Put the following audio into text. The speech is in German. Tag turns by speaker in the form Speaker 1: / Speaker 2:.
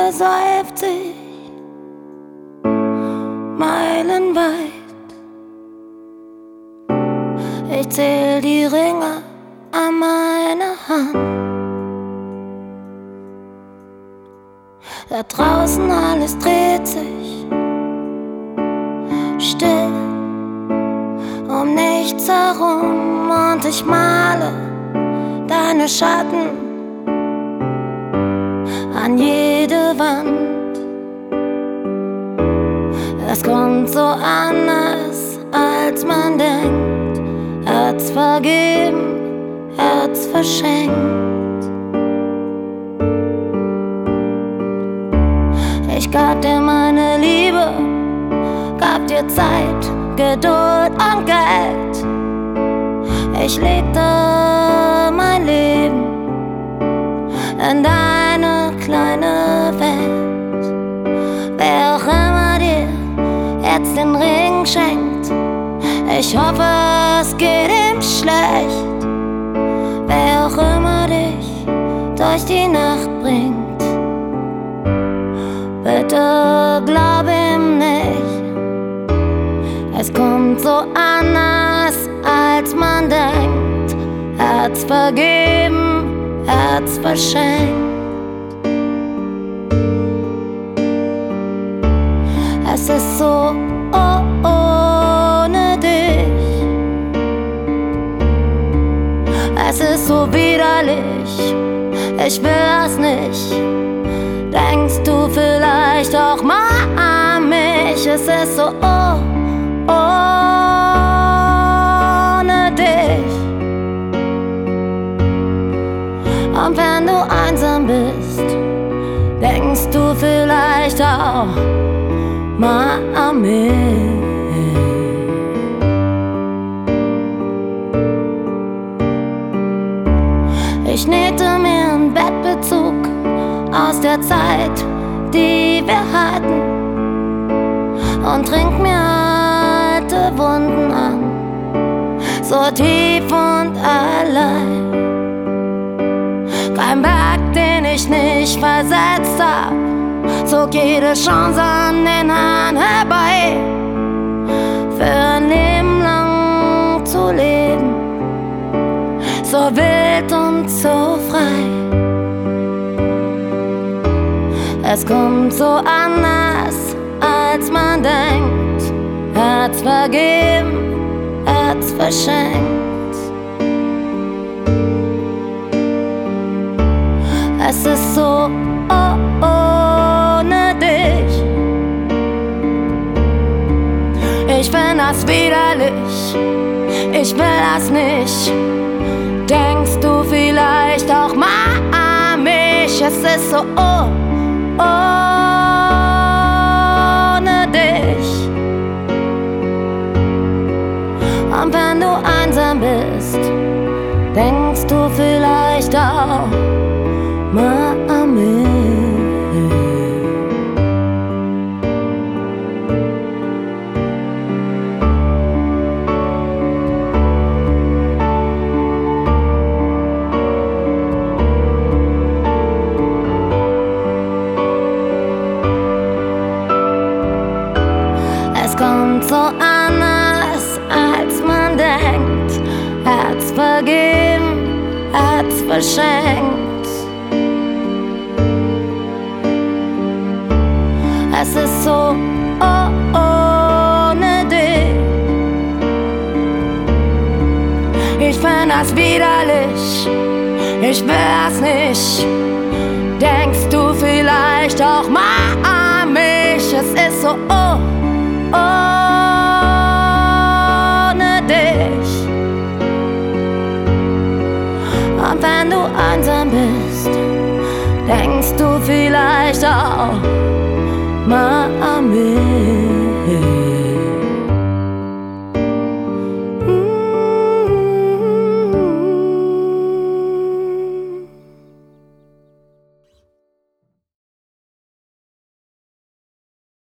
Speaker 1: seufzt meilenweit. Ich zähl die Ringe an meiner Hand. Da draußen alles dreht sich still um nichts herum und ich male deine Schatten an jede Wand. Es kommt so anders, als man denkt. Herz vergeben, Herz verschenkt. Ich gab dir meine Liebe, gab dir Zeit, Geduld und Geld. Ich legte mein Leben in deine kleine Welt. Wer auch immer dir jetzt den Ring schenkt, ich hoffe, es geht ihm schlecht. Wer auch immer dich durch die Nacht bringt, bitte glaub ihm nicht. Es kommt so anders, als man denkt. Herz vergeben, Herz verschenkt. Es ist so ohne dich. Es ist so widerlich, ich will das nicht. Denkst du vielleicht auch mal an mich? Es ist so ohne dich. Und wenn du einsam bist, denkst du vielleicht auch mal an mich. Ich nähte mir einen Bettbezug aus der Zeit, die wir hatten, und trink mir alte Wunden an, so tief und allein. Kein Berg, den ich nicht versetzt hab, zog jede Chance an den Haaren herbei, für ein Leben lang zu leben, so wild und so frei. Es kommt so anders, als man denkt. Herz vergeben, Herz verschenkt. Es ist so ohne dich. Ich find das widerlich, ich will das nicht. Denkst du vielleicht auch mal an mich? Es ist so ohne dich. Und wenn du einsam bist, denkst du vielleicht auch mal an mich. Es kommt so anders, als man denkt. Herz vergeben, Herz verschenkt. Es ist so ohne dich. Ich find das widerlich, ich will das nicht. Denkst du vielleicht auch mal an mich? Es ist so ohne dich. Und wenn du einsam bist, denkst du vielleicht auch